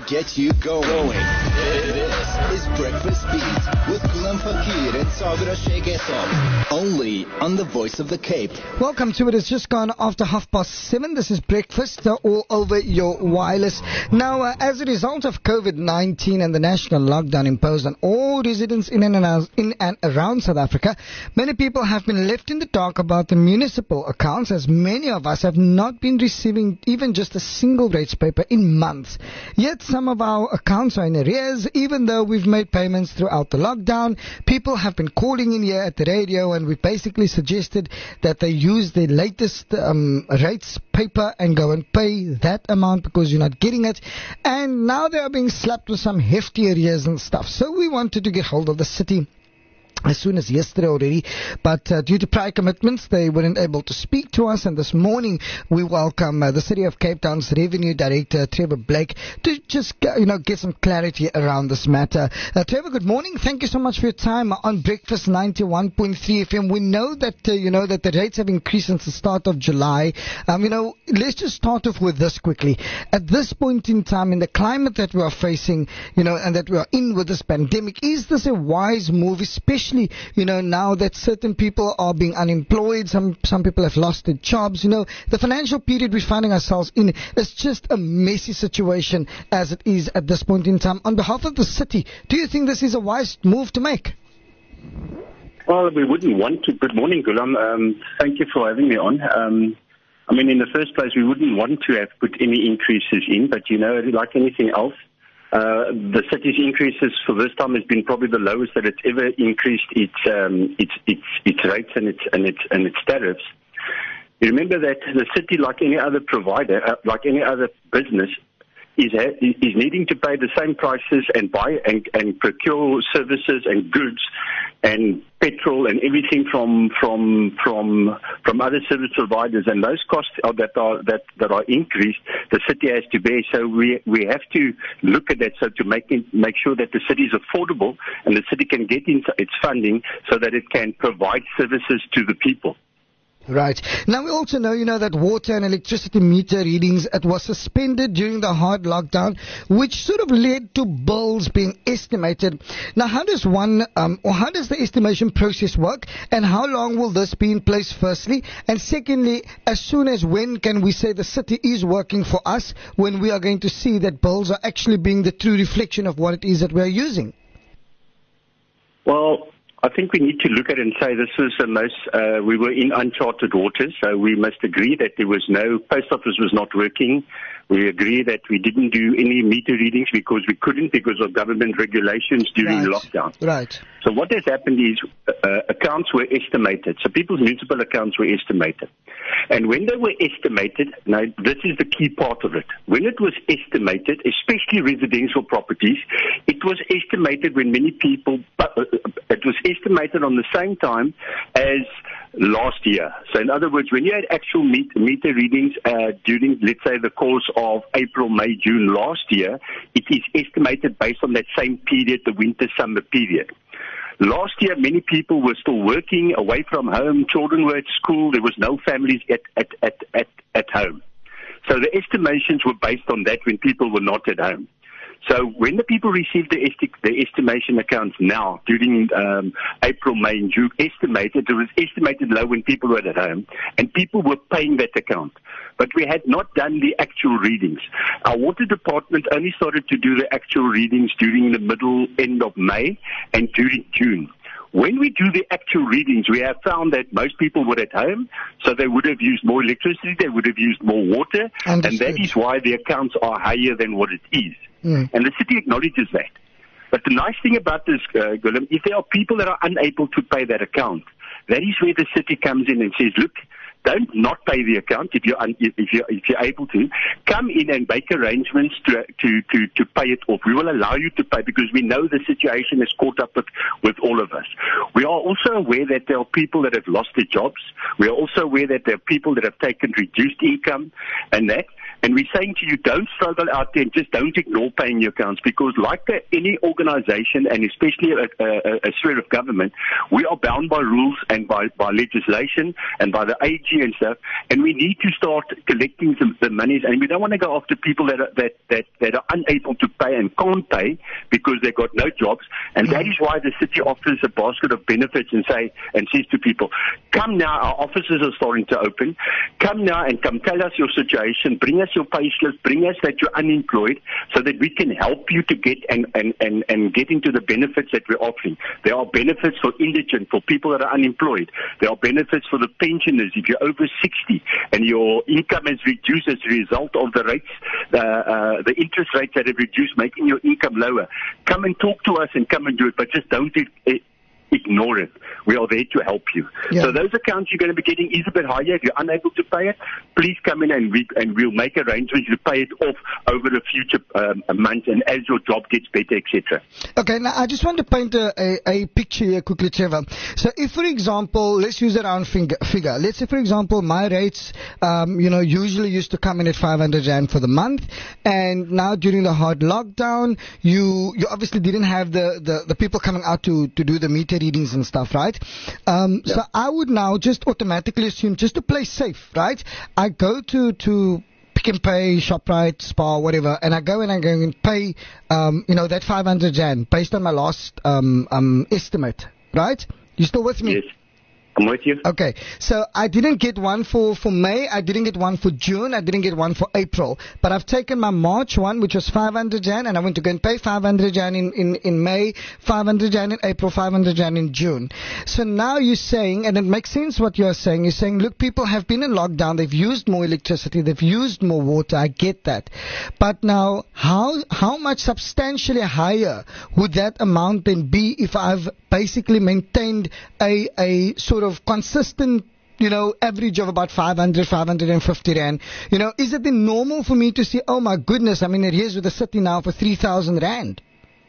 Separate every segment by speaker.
Speaker 1: get you going. This is Breakfast Beat with Glenn Fakir and Sabira Sheikh Esam. Only on the Voice of the Cape.
Speaker 2: Welcome to it. It's just gone after 7:30. This is Breakfast all over your wireless. Now, as a result of COVID-19 and the national lockdown imposed on all residents in and around South Africa, many people have been left in the dark about the municipal accounts, as many of us have not been receiving even just a single rates paper in months. Yet some of our accounts are in arrears, even though we've made payments throughout the lockdown. People have been calling in here at the radio, and we basically suggested that they use the latest rates paper and go and pay that amount because you're not getting it. And now they are being slapped with some hefty arrears and stuff. So we wanted to get hold of the city as soon as yesterday already, but due to prior commitments, they weren't able to speak to us. And this morning, we welcome the City of Cape Town's Revenue Director, Trevor Blake, to just get some clarity around this matter. Trevor, good morning. Thank you so much for your time on Breakfast 91.3 FM. We know that that the rates have increased since the start of July. Let's just start off with this quickly. At this point in time, in the climate that we are facing, and that we are in with this pandemic, is this a wise move, especially now that certain people are being unemployed, some people have lost their jobs. The financial period we're finding ourselves in is just a messy situation as it is at this point in time. On behalf of the city, do you think this is a wise move to make?
Speaker 3: Well, we wouldn't want to. Good morning, Gulam. Thank you for having me on. In the first place, we wouldn't want to have put any increases in, but like anything else, the city's increases for this time has been probably the lowest that it's ever increased its rates and its tariffs. You remember that the city, like any other provider, like any other business, is needing to pay the same prices and buy and procure services and goods and petrol and everything from other service providers, and those costs that are increased, the city has to bear. So we have to look at that, so to make sure that the city is affordable and the city can get into its funding so that it can provide services to the people.
Speaker 2: Right. Now, we also know, that water and electricity meter readings, it was suspended during the hard lockdown, which sort of led to bills being estimated. Now, how does the estimation process work, and how long will this be in place, firstly? And secondly, when can we say the city is working for us, when we are going to see that bills are actually being the true reflection of what it is that we are using?
Speaker 3: Well, I think we need to look at it and say this was we were in uncharted waters, so we must agree that post office was not working. We agree that we didn't do any meter readings because we couldn't, because of government regulations during lockdown.
Speaker 2: Right.
Speaker 3: So what has happened is accounts were estimated. So people's municipal accounts were estimated. And when they were estimated, now this is the key part of it. When it was estimated, especially residential properties, it was estimated when many people, it was estimated on the same time as last year. So in other words, when you had actual meter readings during, let's say, the course of April, May, June last year, it is estimated based on that same period, the winter-summer period. Last year, many people were still working away from home. Children were at school. There was no families at home. So the estimations were based on that when people were not at home. So when the people received the estimation accounts now, during April, May, and June, it was estimated low when people were at home, and people were paying that account. But we had not done the actual readings. Our water department only started to do the actual readings during the end of May and during June. When we do the actual readings, we have found that most people were at home, so they would have used more electricity, they would have used more water, and that is why the accounts are higher than what it is. And the city acknowledges that. But the nice thing about this, Gulam, if there are people that are unable to pay that account, that is where the city comes in and says, look, don't not pay the account if you're able to. Come in and make arrangements to pay it off. We will allow you to pay because we know the situation is caught up with all of us. We are also aware that there are people that have lost their jobs. We are also aware that there are people that have taken reduced income and that. And we're saying to you, don't struggle out there and just don't ignore paying your accounts, because like any organization, and especially a sphere of government, we are bound by rules and by legislation and by the age energy and stuff, and we need to start collecting the monies, and we don't want to go after people that are unable to pay and can't pay because they've got no jobs, and that is why the city offers a basket of benefits and says to people, come now, our offices are starting to open, come now and come tell us your situation, bring us your pay slips, bring us that you're unemployed, so that we can help you to get and get into the benefits that we're offering. There are benefits for indigent, for people that are unemployed. There are benefits for the pensioners if you're over 60 and your income has reduced as a result of the rates, the interest rates that have reduced, making your income lower. Come and talk to us and come and do it, but just don't ignore it. We are there to help you.
Speaker 2: Yeah.
Speaker 3: So those accounts you're going to be getting is a bit higher. If you're unable to pay it, please come in and we'll make arrangements to pay it off over the future months and as your job gets better, etc.
Speaker 2: Okay, now I just want to paint a picture here quickly, Trevor. So if, for example, let's use a round figure. Let's say, for example, my rates, usually used to come in at 500 Rand for the month, and now during the hard lockdown, you obviously didn't have the people coming out to do the meter readings and stuff, right? So I would now just automatically assume, just to play safe, right? I go to Pick and Pay, ShopRite, Spar, whatever, and I go and pay, that 500 Rand based on my last estimate, right? You still with me?
Speaker 3: Yes. I'm with you.
Speaker 2: Okay, so I didn't get one for May, I didn't get one for June, I didn't get one for April, but I've taken my March one, which was 500 Rand, and I went to go and pay 500 Rand in May, 500 Rand in April, 500 Rand in June. So now you're saying, and it makes sense what you're saying, look, people have been in lockdown, they've used more electricity, they've used more water, I get that. But now, how much substantially higher would that amount then be if I've basically maintained a sort of consistent, average of about 500, 550 Rand? Is it then normal for me to say, oh my goodness, I'm in arrears with the city now for 3,000 Rand?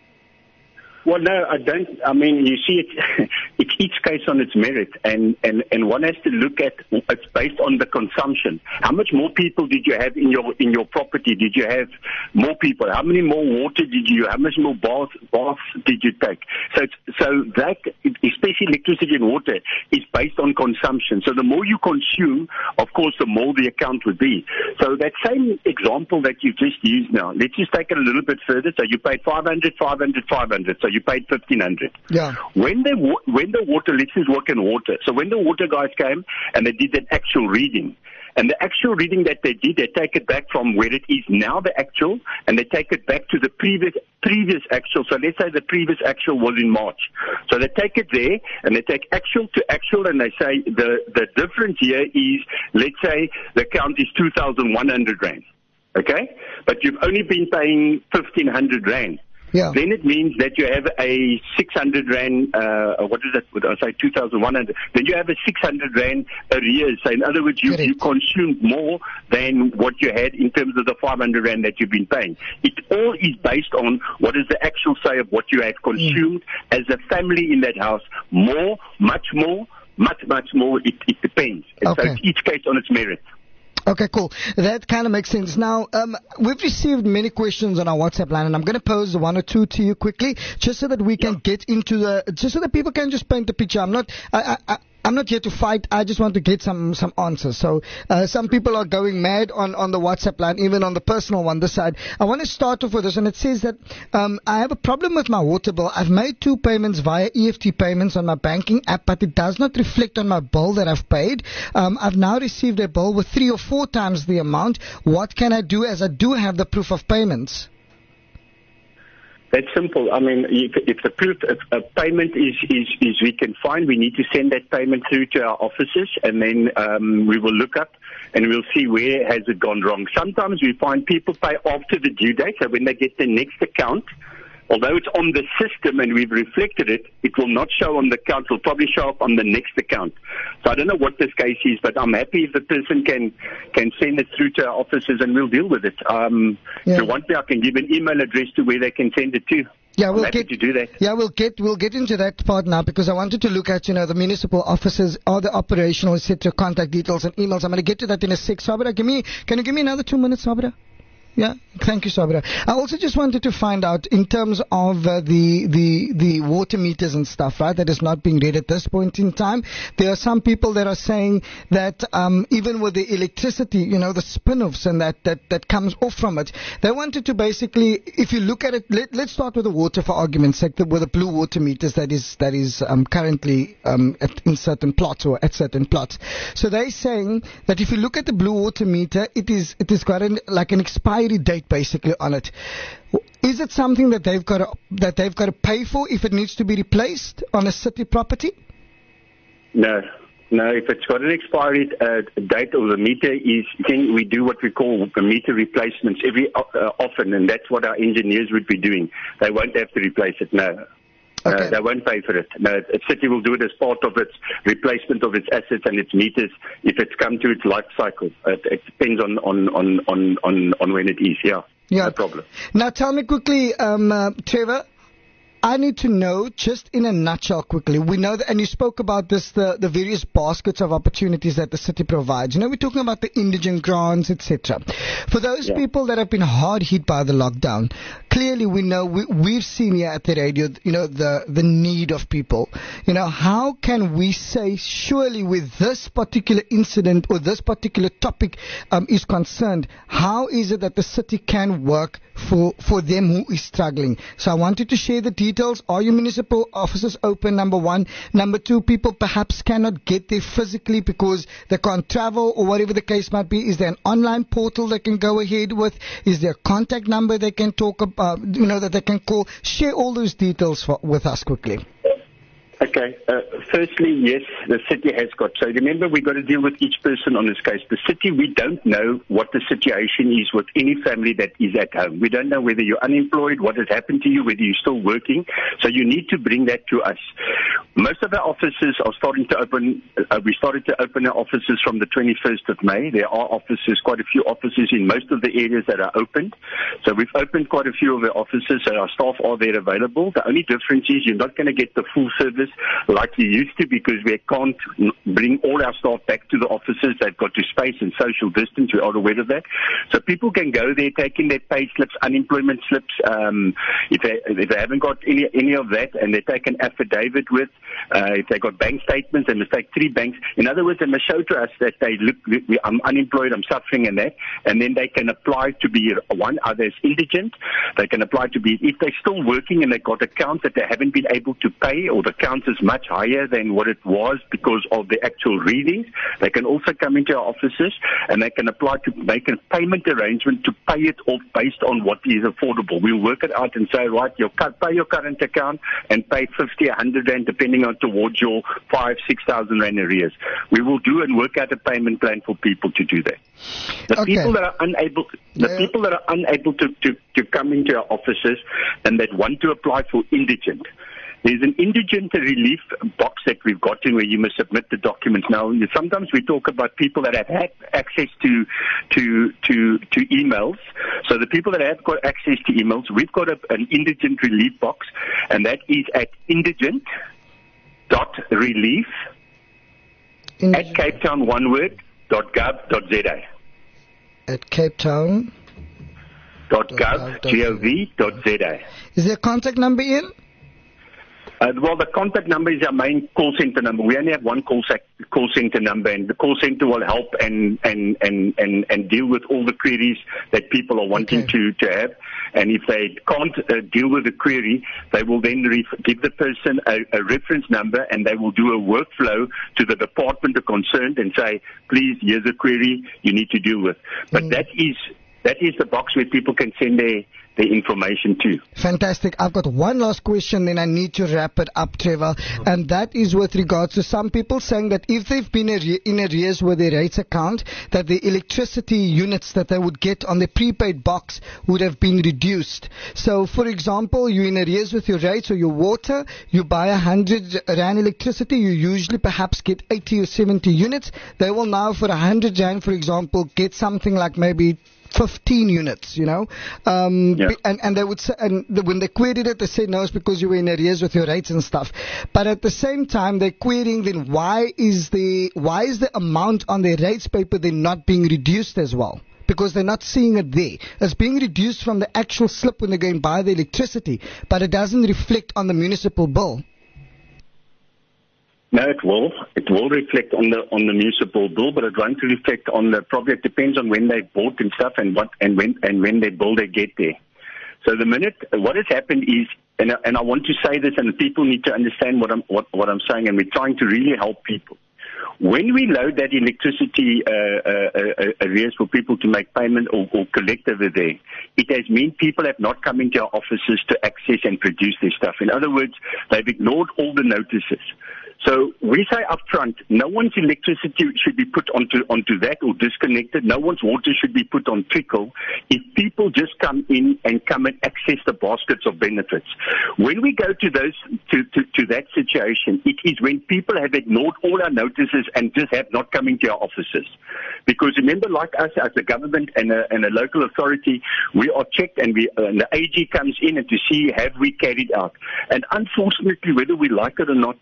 Speaker 3: Well, no, I don't. I mean, you see, it's each case on its merit, and one has to look at it's based on the consumption. How much more people did you have in your property? Did you have more people? How many more water did you? How much more baths did you take? So that, especially electricity and water, is based on consumption. So the more you consume, of course, the more the account would be. So that same example that you just used now, let's just take it a little bit further. So you paid 500, 500, 500. So you paid 1,500.
Speaker 2: Yeah.
Speaker 3: When the water, let's just work in water. So when the water guys came and they did an actual reading, and the actual reading that they did, they take it back from where it is now, the actual, and they take it back to the previous actual. So let's say the previous actual was in March. So they take it there, and they take actual to actual, and they say the difference here is, let's say the account is 2,100 Rand. Okay? But you've only been paying 1,500 Rand.
Speaker 2: Yeah.
Speaker 3: Then it means that you have a 600 Rand, what is that? Would I say 2,100? Then you have a 600 Rand arrears. So in other words, you consumed more than what you had in terms of the 500 Rand that you've been paying. It all is based on what is the actual say of what you have consumed as a family in that house. More, much more, much more. It depends. And
Speaker 2: Okay.
Speaker 3: so it's each case on its merit.
Speaker 2: Okay, cool. That kind of makes sense. Now, we've received many questions on our WhatsApp line, and I'm going to pose one or two to you quickly, just so that we can get into just so that people can just paint the picture. I'm not here to fight. I just want to get some answers. So, some people are going mad on the WhatsApp line, even on the personal one, this side. I want to start off with this, and it says that, I have a problem with my water bill. I've made 2 payments via EFT payments on my banking app, but it does not reflect on my bill that I've paid. I've now received a bill with 3 or 4 times the amount. What can I do, as I do have the proof of payments?
Speaker 3: That's simple. I mean, if the proof of a payment is we can find, we need to send that payment through to our offices, and then we will look up and we'll see where has it gone wrong. Sometimes we find people pay after the due date, so when they get the next account, although it's on the system and we've reflected it, it will not show on the account. It will probably show up on the next account. So I don't know what this case is, but I'm happy if the person can send it through to our offices and we'll deal with it. If you want me, I can give an email address to where they can send it to.
Speaker 2: Yeah,
Speaker 3: I'm happy to do that.
Speaker 2: Yeah, we'll get into that part now, because I wanted to look at, the municipal offices, all the operational, etc., contact details and emails. I'm going to get to that in a sec. Sabra, can you give me another 2 minutes, Sabra? Yeah, thank you, Sabra. I also just wanted to find out in terms of the water meters and stuff, right, that is not being read at this point in time. There are some people that are saying that even with the electricity, the spin-offs and that comes off from it, they wanted to basically, if you look at it, let's start with the water for argument's sake, with the blue water meters that is currently in certain plots or at certain plots. So they're saying that if you look at the blue water meter, it is got like an expiry date basically on it. Is it something that they've got to pay for if it needs to be replaced on a city property?
Speaker 3: No. If it's got an expiry date or the meter we do what we call the meter replacements every often, and that's what our engineers would be doing. They won't have to replace it. No.
Speaker 2: Okay.
Speaker 3: They won't pay for it. No, the city will do it as part of its replacement of its assets and its meters if it's come to its life cycle. It depends on when it is. Yeah, no problem.
Speaker 2: Now tell me quickly, Trevor, I need to know, just in a nutshell quickly, we know that, and you spoke about this, the various baskets of opportunities that the city provides. We're talking about the indigent grants, etc. For those people that have been hard hit by the lockdown, clearly we know, we've seen here at the radio, the need of people. How can we say, surely with this particular incident or this particular topic is concerned, how is it that the city can work for them who is struggling? So I wanted to share the details. Are your municipal offices open, number one? Number two, people perhaps cannot get there physically because they can't travel or whatever the case might be. Is there an online portal they can go ahead with? Is there a contact number they can talk about, that they can call? Share all those details with us quickly.
Speaker 3: Okay. Firstly, yes, the city has got. So remember, we've got to deal with each person on this case. The city, we don't know what the situation is with any family that is at home. We don't know whether you're unemployed, what has happened to you, whether you're still working. So you need to bring that to us. Most of our offices are starting to open. We started to open our offices from the 21st of May. There are offices, quite a few offices in most of the areas that are opened. So we've opened quite a few of the offices, so our staff are there available. The only difference is you're not going to get the full service like you used to, because we can't bring all our staff back to the offices. They've got to space and social distance. We are aware of that. So people can go there, take in their pay slips, unemployment slips. If they haven't got any of that, and they take an affidavit with, if they got bank statements, they must take 3 banks. In other words, they must show to us that I'm unemployed, I'm suffering, and that, and then they can apply to be others indigent. They can apply to be, if they're still working and they've got accounts that they haven't been able to pay, or the account is much higher than what it was because of the actual readings, they can also come into our offices and they can apply to make a payment arrangement to pay it off based on what is affordable. We'll work it out and say, right, pay your current account and pay 50, 100 Rand, depending on towards your 5,000-6,000 Rand arrears. We will do and work out a payment plan for people to do that. The people that are unable to come into our offices and that want to apply for indigent, there's an indigent relief box that we've got in where you must submit the documents. Now, sometimes we talk about people that have had access to emails. So the people that have got access to emails, we've got an indigent relief box, and that is at indigent.relief at capetown.gov.za.
Speaker 2: At
Speaker 3: capetown.gov.za.
Speaker 2: Is there a contact number, Ian?
Speaker 3: Well, the contact number is our main call center number. We only have one call center number, and the call center will help and deal with all the queries that people are wanting to have. And if they can't deal with the query, they will then give the person a reference number, and they will do a workflow to the department concerned and say, please, here's a query you need to deal with. But that is the box where people can send their information too.
Speaker 2: Fantastic. I've got one last question, then I need to wrap it up, Trevor, and that is with regards to some people saying that if they've been in arrears with their rates account, that the electricity units that they would get on the prepaid box would have been reduced. So, for example, you're in arrears with your rates or your water, you buy 100 Rand electricity, you usually perhaps get 80 or 70 units. They will now, for 100 Rand, for example, get something like maybe 15 units, and they would say, and when they queried it, they said no, it's because you were in arrears with your rates and stuff. But at the same time, they're querying then why is the amount on their rates paper then not being reduced as well? because they're not seeing it there. It's being reduced from the actual slip when they go and buy the electricity, but it doesn't reflect on the municipal bill.
Speaker 3: No, it will. It will reflect on the municipal bill, but it won't reflect on the. Probably it depends on when they bought and stuff, and when their bill they get there. So the minute what has happened is, and I want to say this, and people need to understand what I'm saying, and we're trying to really help people. When we load that electricity arrears for people to make payment or collect over there, it has meant people have not come into our offices to access and produce their stuff. In other words, they've ignored all the notices. So we say up front, no one's electricity should be put onto that or disconnected. No one's water should be put on trickle if people just come in and access the baskets of benefits. When we go to that situation, it is when people have ignored all our notices and just have not come into our offices. Because remember, like us as a government and a local authority, we are checked and the AG comes in and to see have we carried out. And unfortunately, whether we like it or not,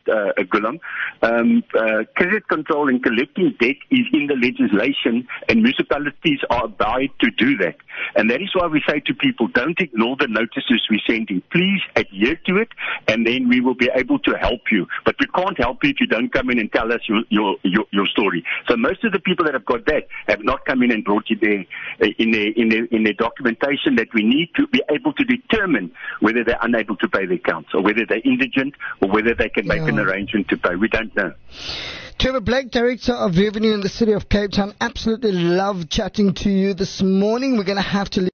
Speaker 3: credit control and collecting debt is in the legislation, and municipalities are obliged to do that. And that is why we say to people, don't ignore the notices we send in. Please adhere to it, and then we will be able to help you. But we can't help you if you don't come in and tell us your story. So most of the people that have got that have not come in and brought you there in their documentation that we need to be able to determine whether they're unable to pay their accounts, or whether they're indigent, or whether they can make an arrangement to pay. We don't know.
Speaker 2: Trevor Blake, Director of Revenue in the City of Cape Town, absolutely love chatting to you this morning. We're going to have to